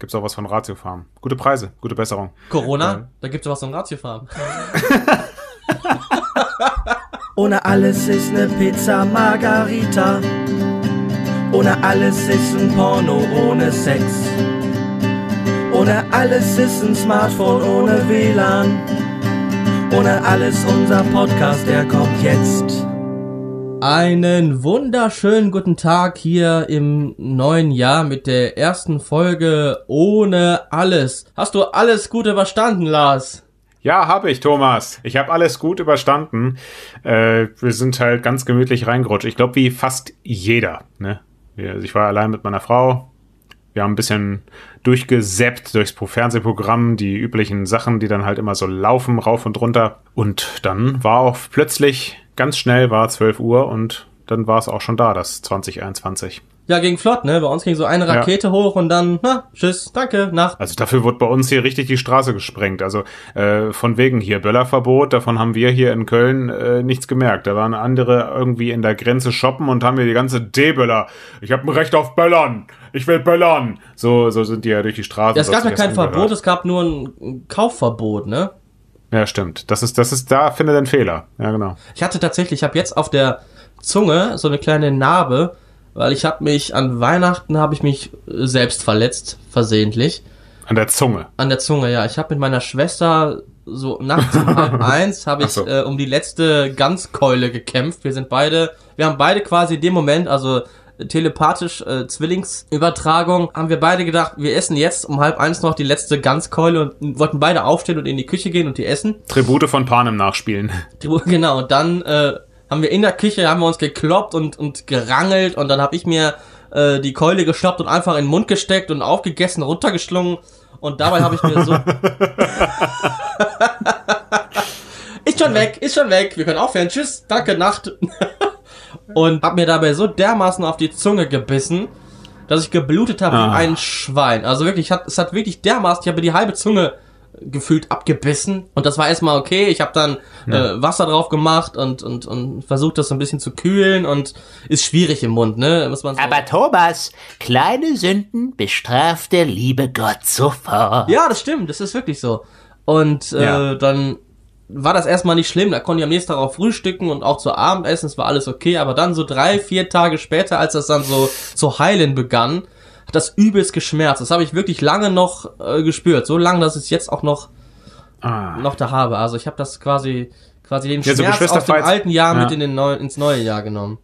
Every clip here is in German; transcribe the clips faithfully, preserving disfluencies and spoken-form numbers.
Gibt's auch was von Ratiofarm. Gute Preise, gute Besserung. Corona? Äh. Da gibt's auch was von Ratiofarm. Ohne alles ist ne Pizza Margarita. Ohne alles ist ein Porno ohne Sex. Ohne alles ist ein Smartphone ohne W L A N. Ohne alles unser Podcast, der kommt jetzt. Einen wunderschönen guten Tag hier im neuen Jahr mit der ersten Folge Ohne alles. Hast du alles gut überstanden, Lars? Ja, habe ich, Thomas. Ich habe alles gut überstanden. Äh, wir sind halt ganz gemütlich reingerutscht. Ich glaube, wie fast jeder. Ne? Ich war allein mit meiner Frau. Wir haben ein bisschen durchgesäppt durchs Fernsehprogramm, die üblichen Sachen, die dann halt immer so laufen, rauf und runter. Und dann war auch plötzlich, ganz schnell war zwölf Uhr und dann war es auch schon da, das zwanzig einundzwanzig. Ja, ging flott, ne? Bei uns ging so eine Rakete ja. hoch und dann, na, tschüss, danke, Nacht. Also dafür wurde bei uns hier richtig die Straße gesprengt. Also äh, von wegen hier Böllerverbot, davon haben wir hier in Köln äh, nichts gemerkt. Da waren andere irgendwie in der Grenze shoppen und haben hier die ganze D-Böller. Ich habe ein Recht auf Böllern. Ich will böllern. So, so sind die ja durch die Straße. Ja, es gab ja kein Verbot, es gab nur ein Kaufverbot, ne? Ja, stimmt. Das ist, das ist, da findet ein Fehler. Ja, genau. Ich hatte tatsächlich, ich habe jetzt auf der Zunge so eine kleine Narbe, weil ich habe mich an Weihnachten habe ich mich selbst verletzt, versehentlich. An der Zunge? An der Zunge, ja. Ich habe mit meiner Schwester so nachts um halb eins habe ich so. äh, um die letzte Ganzkeule gekämpft. Wir sind beide, wir haben beide quasi in dem Moment, also telepathisch äh, Zwillingsübertragung, haben wir beide gedacht, wir essen jetzt um halb eins noch die letzte Ganzkeule und wollten beide aufstehen und in die Küche gehen und die essen. Tribute von Panem nachspielen. Genau, und dann äh, haben wir in der Küche, haben wir uns gekloppt und, und gerangelt und dann habe ich mir äh, die Keule geschnappt und einfach in den Mund gesteckt und aufgegessen, runtergeschlungen und dabei habe ich mir so... ist schon weg, ist schon weg, wir können aufhören, tschüss, danke, Nacht. Und habe mir dabei so dermaßen auf die Zunge gebissen, dass ich geblutet habe ah. wie ein Schwein. Also wirklich, hat, es hat wirklich dermaßen, ich habe die halbe Zunge gefühlt abgebissen und das war erstmal okay. Ich habe dann ja. äh, Wasser drauf gemacht und und und versucht das so ein bisschen zu kühlen und ist schwierig im Mund, ne? Muss man so. Aber Thomas, kleine Sünden bestraft der liebe Gott sofort. Ja, das stimmt, das ist wirklich so. Und äh, ja. dann war das erstmal nicht schlimm, da konnte ich am nächsten Tag auch frühstücken und auch zu Abendessen, es war alles okay, aber dann so drei, vier Tage später, als das dann so zu heilen begann, hat das übelst geschmerzt. Das habe ich wirklich lange noch äh, gespürt. So lange, dass ich es jetzt auch noch ah. noch da habe. Also ich habe das quasi quasi den ja, Schmerz so aus dem alten Jahr ja. mit in den neu, ins neue Jahr genommen.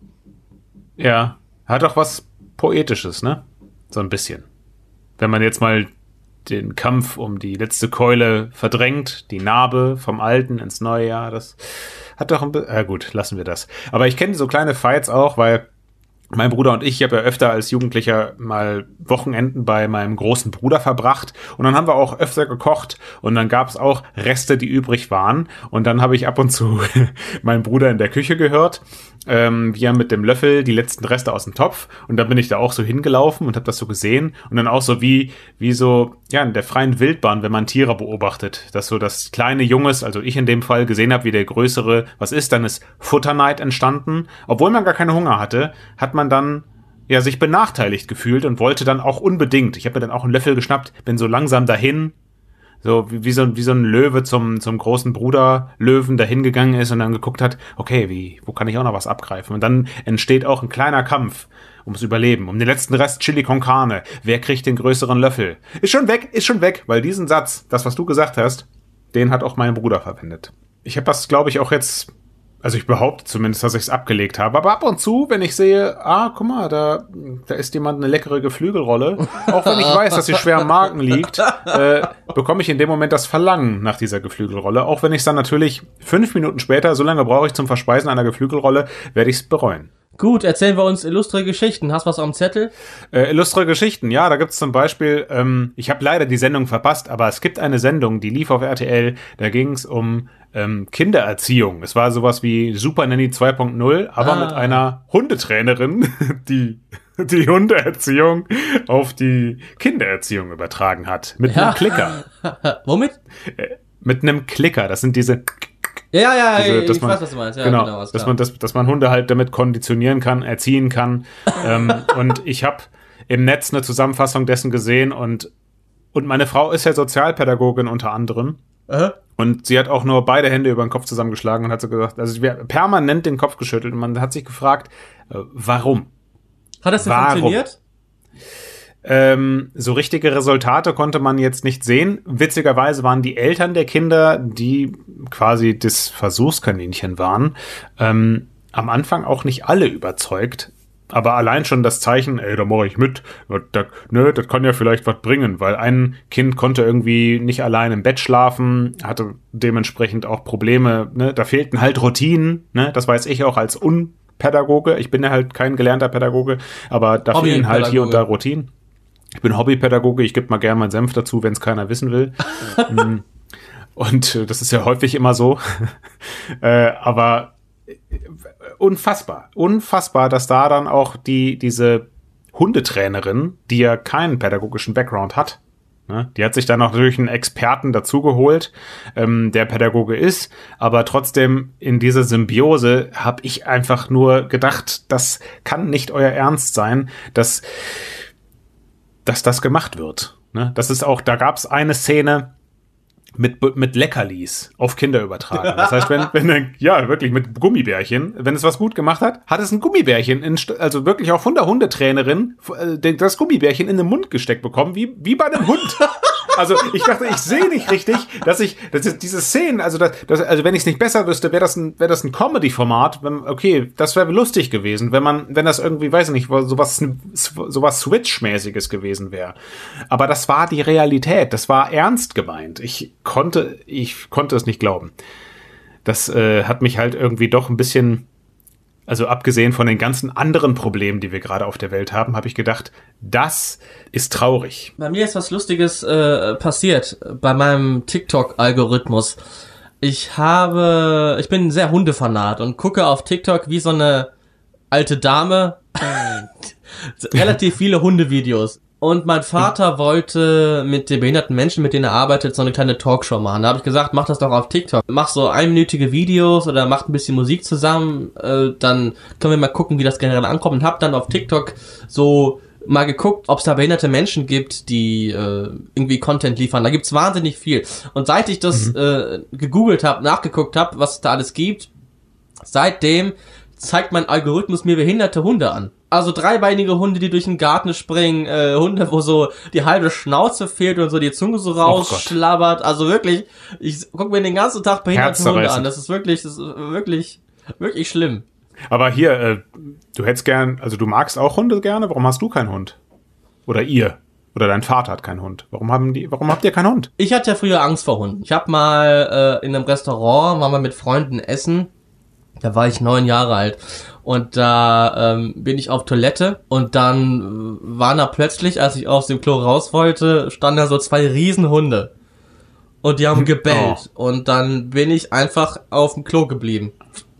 Ja, hat auch was Poetisches, ne? So ein bisschen. Wenn man jetzt mal den Kampf um die letzte Keule verdrängt, die Narbe vom alten ins neue Jahr, das hat doch ein bisschen... Ja gut, lassen wir das. Aber ich kenne so kleine Fights auch, weil mein Bruder und ich, ich habe ja öfter als Jugendlicher mal Wochenenden bei meinem großen Bruder verbracht und dann haben wir auch öfter gekocht und dann gab es auch Reste, die übrig waren und dann habe ich ab und zu meinen Bruder in der Küche gehört, ähm, wie er mit dem Löffel die letzten Reste aus dem Topf und dann bin ich da auch so hingelaufen und habe das so gesehen und dann auch so wie wie so ja in der freien Wildbahn, wenn man Tiere beobachtet, dass so das kleine Junges, also ich in dem Fall, gesehen habe, wie der größere was ist, dann ist Futterneid entstanden, obwohl man gar keinen Hunger hatte, hat man man dann ja sich benachteiligt gefühlt und wollte dann auch unbedingt. Ich habe mir dann auch einen Löffel geschnappt, bin so langsam dahin, so wie, wie so wie so ein Löwe zum zum großen Bruder Löwen dahin gegangen ist und dann geguckt hat, okay, wie wo kann ich auch noch was abgreifen? Und dann entsteht auch ein kleiner Kampf ums Überleben, um den letzten Rest Chili con Carne. Wer kriegt den größeren Löffel? Ist schon weg, ist schon weg, weil diesen Satz, das was du gesagt hast, den hat auch mein Bruder verwendet. Ich habe das, glaube ich, auch jetzt Also ich behaupte zumindest, dass ich es abgelegt habe. Aber ab und zu, wenn ich sehe, ah, guck mal, da, da isst jemand eine leckere Geflügelrolle, auch wenn ich weiß, dass sie schwer am Magen liegt, äh, bekomme ich in dem Moment das Verlangen nach dieser Geflügelrolle. Auch wenn ich es dann natürlich fünf Minuten später, so lange brauche ich zum Verspeisen einer Geflügelrolle, werde ich es bereuen. Gut, erzählen wir uns illustre Geschichten. Hast du was am Zettel? Äh, illustre Geschichten, ja, da gibt's zum Beispiel, ähm, ich habe leider die Sendung verpasst, aber es gibt eine Sendung, die lief auf R T L, da ging's um ähm, Kindererziehung. Es war sowas wie Super Nanny zwei Punkt null, aber ah. mit einer Hundetrainerin, die die Hundeerziehung auf die Kindererziehung übertragen hat. Mit ja. einem Klicker. Womit? Äh, mit einem Klicker, das sind diese... Ja, ja, Diese, ich man, weiß, was du meinst. Ja, genau, genau dass man, dass, dass man Hunde halt damit konditionieren kann, erziehen kann. ähm, und ich habe im Netz eine Zusammenfassung dessen gesehen und Und meine Frau ist ja Sozialpädagogin unter anderem. Aha. Und sie hat auch nur beide Hände über den Kopf zusammengeschlagen und hat so gesagt, also sie hat permanent den Kopf geschüttelt und man hat sich gefragt, äh, warum? Hat das denn Warum? funktioniert? Ähm, so richtige Resultate konnte man jetzt nicht sehen. Witzigerweise waren die Eltern der Kinder, die quasi das Versuchskaninchen waren, ähm, am Anfang auch nicht alle überzeugt. Aber allein schon das Zeichen, ey, da mache ich mit, das, ne, das kann ja vielleicht was bringen, weil ein Kind konnte irgendwie nicht allein im Bett schlafen, hatte dementsprechend auch Probleme, ne, da fehlten halt Routinen, ne, das weiß ich auch als Unpädagoge, ich bin ja halt kein gelernter Pädagoge, aber da fehlen halt hier und da Routinen. Ich bin Hobbypädagoge, ich gebe mal gerne meinen Senf dazu, wenn es keiner wissen will. Und das ist ja häufig immer so. äh, aber unfassbar, unfassbar, dass da dann auch die diese Hundetrainerin, die ja keinen pädagogischen Background hat, ne, die hat sich dann auch natürlich einen Experten dazugeholt, ähm, der Pädagoge ist, aber trotzdem in dieser Symbiose habe ich einfach nur gedacht, das kann nicht euer Ernst sein, dass, dass das gemacht wird. Ne? Das ist auch, da gab es eine Szene, mit mit Leckerlis auf Kinder übertragen. Das heißt, wenn wenn ja wirklich mit Gummibärchen, wenn es was gut gemacht hat, hat es ein Gummibärchen in, also wirklich auch von der Hundetrainerin das Gummibärchen in den Mund gesteckt bekommen, wie wie bei einem Hund. Also ich dachte, ich sehe nicht richtig, dass ich dass ich diese Szenen, also das, das also wenn ich es nicht besser wüsste, wäre das ein wäre das ein Comedy-Format. Wenn, okay, das wäre lustig gewesen, wenn man wenn das irgendwie, weiß ich nicht, sowas sowas Switch-mäßiges gewesen wäre. Aber das war die Realität. Das war ernst gemeint. Ich konnte ich konnte es nicht glauben. Das äh, hat mich halt irgendwie doch ein bisschen, also abgesehen von den ganzen anderen Problemen, die wir gerade auf der Welt haben, habe ich gedacht, das ist traurig. Bei mir ist was Lustiges äh, passiert bei meinem TikTok-Algorithmus. Ich habe, ich bin sehr Hundefanat und gucke auf TikTok wie so eine alte Dame relativ viele Hundevideos. Und mein Vater wollte mit den behinderten Menschen, mit denen er arbeitet, so eine kleine Talkshow machen. Da habe ich gesagt, mach das doch auf TikTok. Mach so einminütige Videos oder mach ein bisschen Musik zusammen. Äh, dann können wir mal gucken, wie das generell ankommt. Und hab dann auf TikTok so mal geguckt, ob es da behinderte Menschen gibt, die äh, irgendwie Content liefern. Da gibt's wahnsinnig viel. Und seit ich das mhm. äh, gegoogelt habe, nachgeguckt habe, was es da alles gibt, seitdem zeigt mein Algorithmus mir behinderte Hunde an. Also dreibeinige Hunde, die durch den Garten springen, äh, Hunde, wo so die halbe Schnauze fehlt und so die Zunge so rausschlabbert. Oh, also wirklich, ich gucke mir den ganzen Tag behinderte Hunde an. Das ist wirklich, das ist wirklich, wirklich schlimm. Aber hier, äh, du hättest gern, also du magst auch Hunde gerne, warum hast du keinen Hund? Oder ihr? Oder dein Vater hat keinen Hund. Warum haben die, warum habt ihr keinen Hund? Ich hatte ja früher Angst vor Hunden. Ich habe mal äh, in einem Restaurant, waren wir mit Freunden essen. Da war ich neun Jahre alt und da ähm, bin ich auf Toilette und dann waren da plötzlich, als ich aus dem Klo raus wollte, standen da so zwei Riesenhunde und die haben gebellt oh. und dann bin ich einfach auf dem Klo geblieben.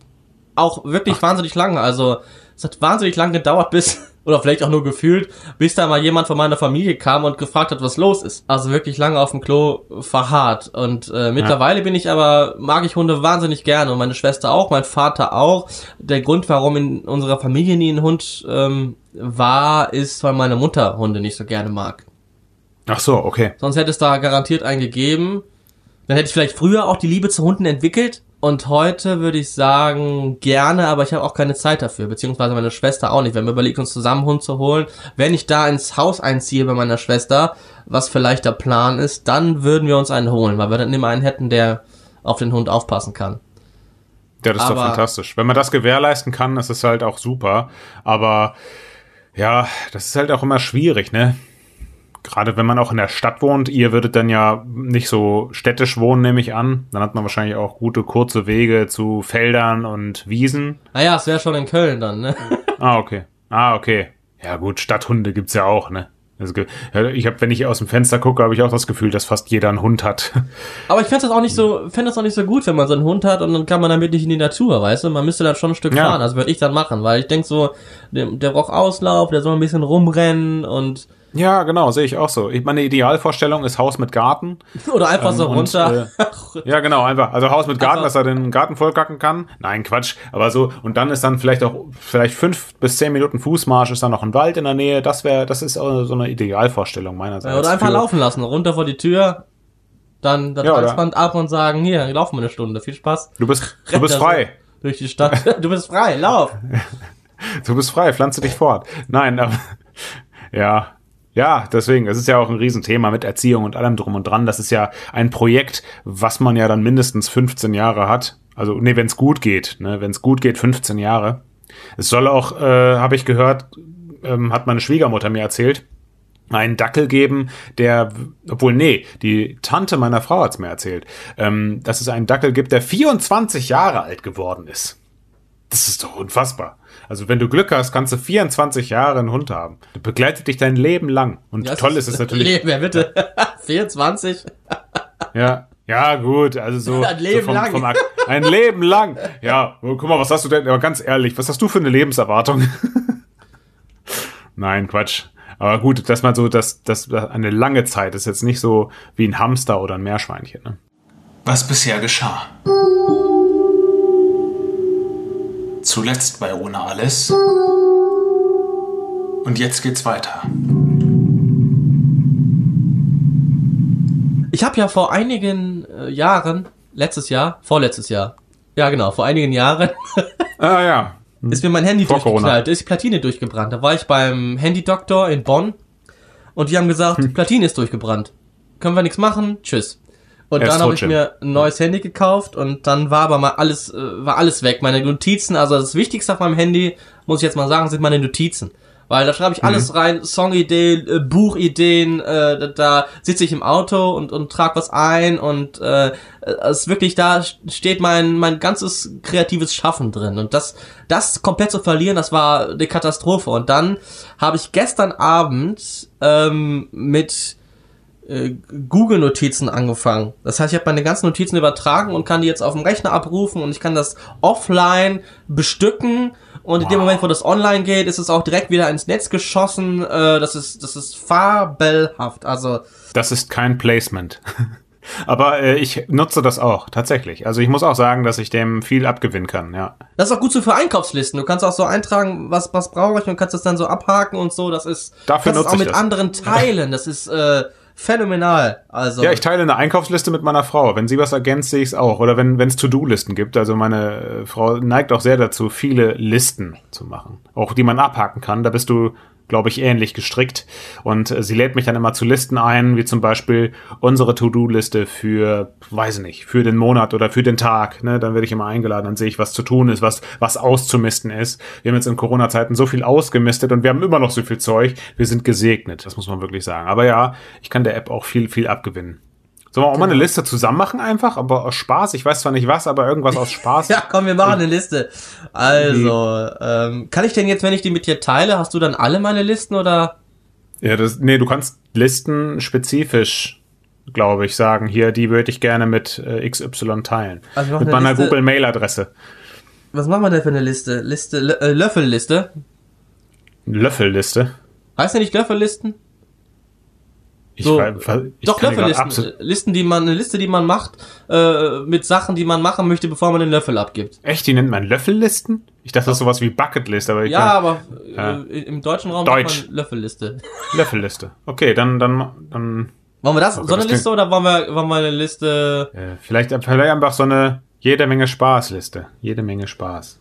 Auch wirklich Ach. wahnsinnig lange, also es hat wahnsinnig lange gedauert, bis, oder vielleicht auch nur gefühlt, bis da mal jemand von meiner Familie kam und gefragt hat, was los ist. Also wirklich lange auf dem Klo verharrt. Und äh, mittlerweile ja. bin ich aber, mag ich Hunde wahnsinnig gerne und meine Schwester auch, mein Vater auch. Der Grund, warum in unserer Familie nie ein Hund ähm, war, ist, weil meine Mutter Hunde nicht so gerne mag. Ach so, okay. Sonst hätte es da garantiert einen gegeben. Dann hätte ich vielleicht früher auch die Liebe zu Hunden entwickelt. Und heute würde ich sagen, gerne, aber ich habe auch keine Zeit dafür, beziehungsweise meine Schwester auch nicht. Wir haben überlegt, uns zusammen einen Hund zu holen. Wenn ich da ins Haus einziehe bei meiner Schwester, was vielleicht der Plan ist, dann würden wir uns einen holen, weil wir dann immer einen hätten, der auf den Hund aufpassen kann. Ja, das ist aber doch fantastisch. Wenn man das gewährleisten kann, ist es halt auch super. Aber ja, das ist halt auch immer schwierig, ne? Gerade wenn man auch in der Stadt wohnt, ihr würdet dann ja nicht so städtisch wohnen, nehme ich an. Dann hat man wahrscheinlich auch gute, kurze Wege zu Feldern und Wiesen. Naja, es wäre schon in Köln dann, ne? Ah, okay. Ah, okay. Ja gut, Stadthunde gibt's ja auch, ne? Also, ich habe, wenn ich aus dem Fenster gucke, habe ich auch das Gefühl, dass fast jeder einen Hund hat. Aber ich fände das auch nicht so, fände das auch nicht so gut, wenn man so einen Hund hat und dann kann man damit nicht in die Natur, weißt du? Man müsste dann schon ein Stück ja. fahren, also würde ich dann machen, weil ich denke so, der, der braucht Auslauf, der soll ein bisschen rumrennen und Ja, genau, sehe ich auch so. Ich, meine Idealvorstellung ist Haus mit Garten. Oder einfach ähm, so runter. Und, äh, ja, genau, einfach. Also Haus mit Garten, also, dass er den Garten vollkacken kann. Nein, Quatsch. Aber so, und dann ist dann vielleicht auch, vielleicht fünf bis zehn Minuten Fußmarsch, ist dann noch ein Wald in der Nähe. Das wäre, das ist auch so eine Idealvorstellung meinerseits. Ja, oder einfach für, laufen lassen, runter vor die Tür, dann das ja, Halsband ab und sagen, hier, laufen wir eine Stunde, viel Spaß. Du bist, du bist frei. So durch die Stadt. Du bist frei, lauf. Du bist frei, pflanze dich fort. Nein, aber, ja. Ja, deswegen, es ist ja auch ein Riesenthema mit Erziehung und allem drum und dran. Das ist ja ein Projekt, was man ja dann mindestens fünfzehn Jahre hat. Also, nee, wenn es gut geht, ne, wenn es gut geht, fünfzehn Jahre. Es soll auch, äh, habe ich gehört, ähm, hat meine Schwiegermutter mir erzählt, einen Dackel geben, der, obwohl, nee, die Tante meiner Frau hat's mir erzählt, ähm, dass es einen Dackel gibt, der vierundzwanzig Jahre alt geworden ist. Das ist doch unfassbar. Also wenn du Glück hast, kannst du vierundzwanzig Jahre einen Hund haben. Der begleitet dich dein Leben lang. Und ja, toll ist es natürlich. Leben, wer bitte? vierundzwanzig? Ja, ja gut, also so. Ein Leben so vom, lang. Vom, ein Leben lang. Ja, guck mal, was hast du denn, aber ganz ehrlich, was hast du für eine Lebenserwartung? Nein, Quatsch. Aber gut, dass man so, dass das eine lange Zeit ist jetzt nicht so wie ein Hamster oder ein Meerschweinchen. Ne? Was bisher geschah. Zuletzt bei Ohne Alles. Und jetzt geht's weiter. Ich habe ja vor einigen äh, Jahren, letztes Jahr, vorletztes Jahr, ja genau, vor einigen Jahren, ah ja, hm. ist mir mein Handy vor durchgeknallt, ist die Platine durchgebrannt. Da war ich beim Handydoktor in Bonn und die haben gesagt, hm. Platine ist durchgebrannt. Können wir nichts machen, tschüss. Und dann habe ich mir ein neues Handy gekauft und dann war aber mal alles, äh, war alles weg. Meine Notizen, also das Wichtigste auf meinem Handy, muss ich jetzt mal sagen, sind meine Notizen. Weil da schreibe ich alles mhm. rein, Songideen, äh, Buchideen, äh, da, da sitze ich im Auto und, und trage was ein und äh, es wirklich, da steht mein mein ganzes kreatives Schaffen drin. Und das, das komplett zu verlieren, das war eine Katastrophe. Und dann habe ich gestern Abend ähm, mit Google-Notizen angefangen. Das heißt, ich habe meine ganzen Notizen übertragen und kann die jetzt auf dem Rechner abrufen und ich kann das offline bestücken und in dem Moment, wo das online geht, ist es auch direkt wieder ins Netz geschossen. Das ist, das ist fabelhaft. Also das ist kein Placement. Aber äh, ich nutze das auch, tatsächlich. Also ich muss auch sagen, dass ich dem viel abgewinnen kann, ja. Das ist auch gut so für Einkaufslisten. Du kannst auch so eintragen, was was brauche ich und kannst das dann so abhaken und so. Das ist, Dafür das ist auch mit das. anderen teilen. Das ist äh, phänomenal. Also ja, ich teile eine Einkaufsliste mit meiner Frau. Wenn sie was ergänzt, sehe ich es auch. Oder wenn es To-Do-Listen gibt. Also meine äh, Frau neigt auch sehr dazu, viele Listen zu machen. Auch die man abhaken kann. Da bist du, glaube ich, ähnlich gestrickt. Und äh, sie lädt mich dann immer zu Listen ein, wie zum Beispiel unsere To-Do-Liste für, weiß ich nicht, für den Monat oder für den Tag. Ne? Dann werde ich immer eingeladen, dann sehe ich, was zu tun ist, was was auszumisten ist. Wir haben jetzt in Corona-Zeiten so viel ausgemistet und wir haben immer noch so viel Zeug. Wir sind gesegnet, das muss man wirklich sagen. Aber ja, ich kann der App auch viel, viel abgewinnen. Sollen wir auch genau. mal eine Liste zusammen machen einfach, aber aus Spaß? Ich weiß zwar nicht was, aber irgendwas aus Spaß. Ja, komm, wir machen eine Liste. Also, ähm, kann ich denn jetzt, wenn ich die mit dir teile, hast du dann alle meine Listen oder? Ja, das, nee, du kannst Listen spezifisch, glaube ich, sagen, hier, die würde ich gerne mit äh, X Y teilen. Also mit meiner Google-Mail-Adresse. Was machen wir denn für eine Liste? Liste, L- äh, Löffelliste? Löffelliste? Heißt ja nicht Löffellisten? Ich so, weiß, ich doch, Löffellisten. Listen, die man, eine Liste, die man macht, äh, mit Sachen, die man machen möchte, bevor man den Löffel abgibt. Echt? Die nennt man Löffellisten? Ich dachte, das ist sowas wie Bucketlist, aber ich Ja, kann, aber äh, äh, im deutschen Raum Deutsch. sagt man Löffelliste. Löffelliste. Okay, dann, dann, dann. Wollen wir das, okay, so eine das Liste, oder wollen wir, wollen wir eine Liste? Äh, vielleicht, vielleicht einfach so eine jede Menge Spaß-Liste. Jede Menge Spaß.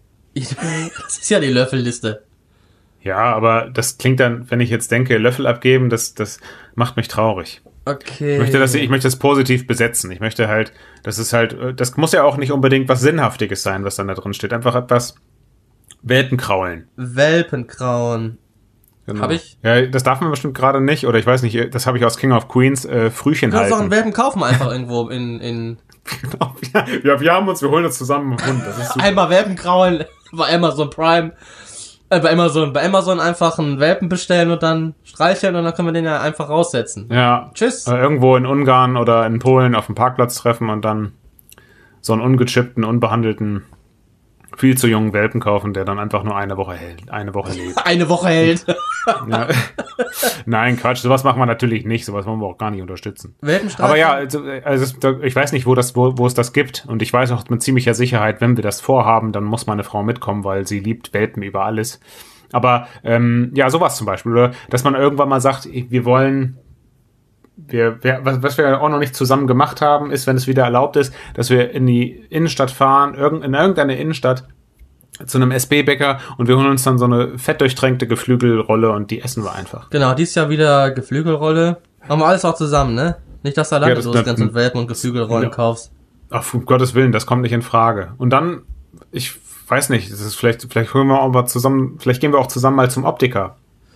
Das ist ja die Löffelliste. Ja, aber das klingt dann, wenn ich jetzt denke, Löffel abgeben, das, das macht mich traurig. Okay. Ich möchte das, ich möchte das positiv besetzen. Ich möchte halt, das ist halt, das muss ja auch nicht unbedingt was Sinnhaftiges sein, was dann da drin steht. Einfach etwas Welpenkraulen. Welpenkrauen. Genau. Hab ich? Ja, das darf man bestimmt gerade nicht, oder ich weiß nicht, das habe ich aus King of Queens, äh, Frühchen du kannst halten. doch einen Welpen kaufen einfach irgendwo in, in. Genau, ja, ja, wir haben uns, wir holen uns zusammen einen Hund. Das ist super. Einmal Welpenkraulen bei Amazon Prime. Äh, bei Amazon, bei Amazon einfach einen Welpen bestellen und dann streicheln und dann können wir den ja einfach raussetzen. Ja. Tschüss. Äh, irgendwo in Ungarn oder in Polen auf dem Parkplatz treffen und dann so einen ungechippten, unbehandelten, viel zu jungen Welpen kaufen, der dann einfach nur eine Woche hält, eine Woche lebt. Eine Woche hält. Ja. Nein, Quatsch, sowas machen wir natürlich nicht, sowas wollen wir auch gar nicht unterstützen. Welpenstreifen? Aber ja, also, also ich weiß nicht, wo das, wo, wo es das gibt und ich weiß auch mit ziemlicher Sicherheit, wenn wir das vorhaben, dann muss meine Frau mitkommen, weil sie liebt Welpen über alles. Aber ähm, ja, sowas zum Beispiel, oder dass man irgendwann mal sagt, wir wollen, wir, wir was, was wir auch noch nicht zusammen gemacht haben, ist, wenn es wieder erlaubt ist, dass wir in die Innenstadt fahren, irgend, in irgendeine Innenstadt zu einem S B-Bäcker und wir holen uns dann so eine fettdurchtränkte Geflügelrolle und die essen wir einfach. Genau, dieses Jahr wieder Geflügelrolle. Machen wir alles auch zusammen, ne? Nicht, dass du alleine Ja, das- losrennst das- und Welpen und Geflügelrollen Ja. kaufst. Ach, um Gottes Willen, das kommt nicht in Frage. Und dann, ich weiß nicht, das ist vielleicht, vielleicht holen wir auch mal zusammen, vielleicht gehen wir auch zusammen mal zum Optiker.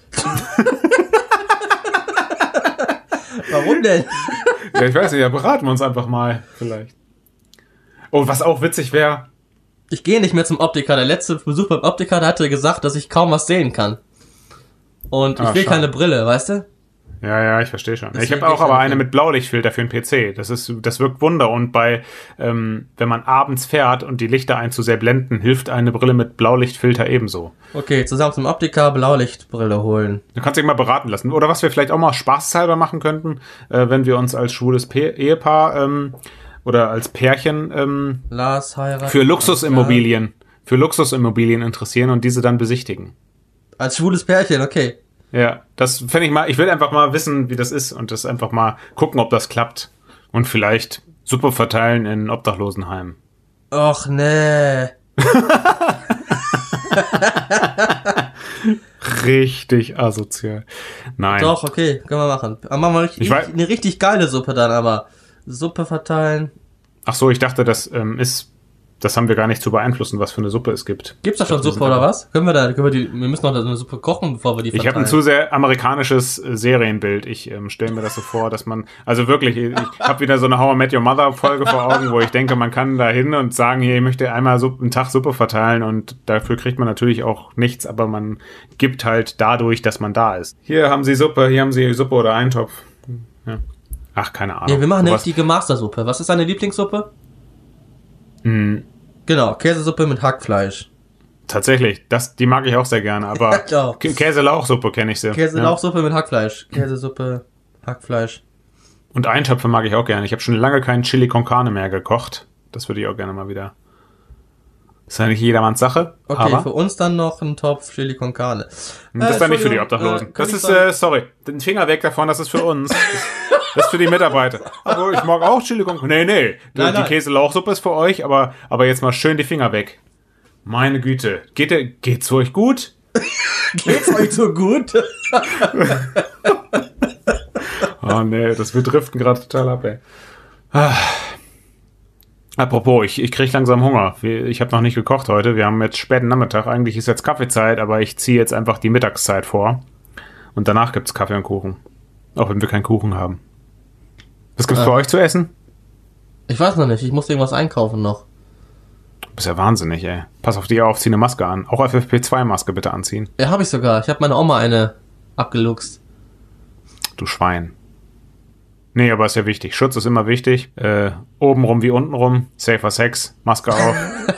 Warum denn? Ja, ich weiß nicht, ja, beraten wir uns einfach mal, vielleicht. Oh, was auch witzig wäre, Ich gehe nicht mehr zum Optiker. Der letzte Besuch beim Optiker, der hatte gesagt, dass ich kaum was sehen kann. Und ich Ah, will schade. keine Brille, weißt du? ja, ja, ich verstehe schon. Deswegen Ich habe auch geht's aber ja eine nicht. mit Blaulichtfilter für den P C. Das ist, das wirkt Wunder. Und bei, ähm, wenn man abends fährt und die Lichter einen zu sehr blenden, hilft eine Brille mit Blaulichtfilter ebenso. Okay, zusammen zum Optiker Blaulichtbrille holen. Du kannst dich mal beraten lassen. Oder was wir vielleicht auch mal spaßhalber machen könnten, äh, wenn wir uns als schwules Pe- Ehepaar ähm, oder als Pärchen ähm, Lars heiratet. für Luxusimmobilien, für Luxusimmobilien interessieren und diese dann besichtigen. Als schwules Pärchen, okay. Ja, das fände ich mal, ich will einfach mal wissen, wie das ist und das einfach mal gucken, ob das klappt. Und vielleicht Suppe verteilen in Obdachlosenheimen. Och, nee. Richtig asozial. Nein. Doch, okay, können wir machen. Aber machen wir richtig, Ich weiß- eine richtig geile Suppe dann, aber Suppe verteilen. Ach so, ich dachte, das ähm, ist, das haben wir gar nicht zu beeinflussen, was für eine Suppe es gibt. Gibt's da schon dachte, wir Suppe sind oder einfach- was? Können wir da, können wir die, wir müssen noch eine Suppe kochen, bevor wir die Ich verteilen. habe ein zu sehr amerikanisches äh, Serienbild. Ich ähm, stelle mir das so vor, dass man, also wirklich, ich, ich habe wieder so eine How I Met Your Mother Folge vor Augen, wo ich denke, man kann da hin und sagen, hier, ich möchte einmal Suppe, einen Tag Suppe verteilen und dafür kriegt man natürlich auch nichts, aber man gibt halt dadurch, dass man da ist. Hier haben Sie Suppe, hier haben Sie Suppe oder Eintopf. Ja. Ach, keine Ahnung. Nee, wir machen eine Sowas- richtige Mastersuppe. Was ist deine Lieblingssuppe? Hm, Genau, Käsesuppe mit Hackfleisch. tatsächlich, das, die mag ich auch sehr gerne, aber Ja. Kä- Käse-Lauchsuppe kenne ich sehr. Käse-Lauchsuppe mit Hackfleisch. Käsesuppe, Hackfleisch. Und Eintöpfe mag ich auch gerne. Ich habe schon lange keinen Chili con Carne mehr gekocht. Das würde ich auch gerne mal wieder. Ist ja nicht jedermanns Sache, Okay, aber für uns dann noch ein Topf Chili con Carne. das ist dann nicht für die Entschuldigung, Obdachlosen. äh, kann das ich ist, sagen- äh, sorry, den Finger weg davon, das ist für uns. Das, das ist für die Mitarbeiter. Aber ich mag auch Chili con Carne. Nee, nee, die, Nein, die nein. Käse-Lauchsuppe ist für euch, aber, aber jetzt mal schön die Finger weg. Meine Güte. Geht, der- geht's euch gut? Geht's euch so gut? Oh nee, das wir driften gerade total ab, ey. Ah. Apropos, ich, ich krieg langsam Hunger. Wir- Ich habe noch nicht gekocht heute. Wir haben jetzt späten Nachmittag. Eigentlich ist jetzt Kaffeezeit, aber ich ziehe jetzt einfach die Mittagszeit vor. Und danach gibt's Kaffee und Kuchen. Auch wenn wir keinen Kuchen haben. Was gibt's Ah. bei euch zu essen? Ich weiß noch nicht, ich muss irgendwas einkaufen noch. Du bist ja wahnsinnig, ey. Pass auf dich auf, zieh eine Maske an. Auch F F P zwei Maske bitte anziehen. Ja, habe ich sogar. Ich habe meine Oma eine abgeluchst. Du Schwein. Nee, aber ist ja wichtig. Schutz ist immer wichtig. Äh, obenrum wie untenrum. Safer Sex. Maske auf.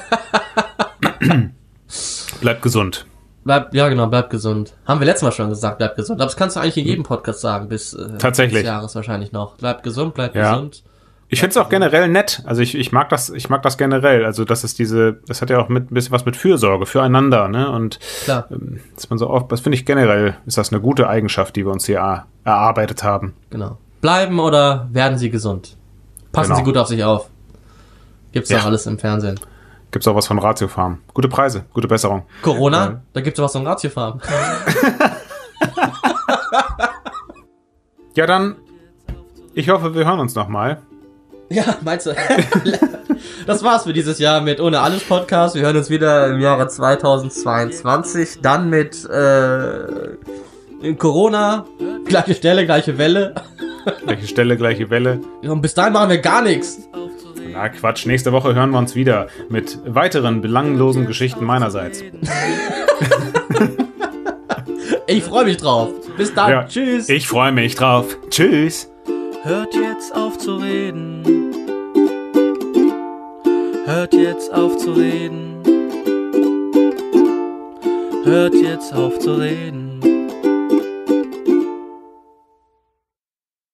Bleibt gesund. Bleib, ja genau, bleib gesund. Haben wir letztes Mal schon gesagt, bleib gesund. Aber das kannst du eigentlich in jedem Podcast sagen, bis äh, Tatsächlich. des Jahres wahrscheinlich noch. Bleib gesund, bleib Ja. gesund. Ich finde es auch generell nett. Also ich, ich mag das, ich mag das generell. Also das ist diese, das hat ja auch mit ein bisschen was mit Fürsorge, füreinander, ne? Und Klar, ähm, dass man so oft, das finde ich generell, ist das eine gute Eigenschaft, die wir uns hier er, erarbeitet haben. genau. Bleiben oder werden Sie gesund? Passen Genau. Sie gut auf sich auf. Gibt's Ja. doch alles im Fernsehen. Gibt's auch was von Ratio Farm. Gute Preise, gute Besserung. Corona? Ja. Da gibt's doch was vom Ratiofarm. Ja, dann, ich hoffe, wir hören uns nochmal. Ja, meinst du? Das war's für dieses Jahr mit Ohne Alles Podcast. Wir hören uns wieder im Jahre zweitausendzweiundzwanzig. Dann mit äh, Corona. Gleiche Stelle, gleiche Welle. Gleiche Stelle, gleiche Welle. Und bis dahin machen wir gar nichts. Na Quatsch, nächste Woche hören wir uns wieder mit weiteren belanglosen Geschichten meinerseits. Ich freue mich drauf. Bis dann. Ja, Tschüss. Ich freue mich drauf. Tschüss. Hört jetzt auf zu reden. Hört jetzt auf zu reden. Hört jetzt auf zu reden.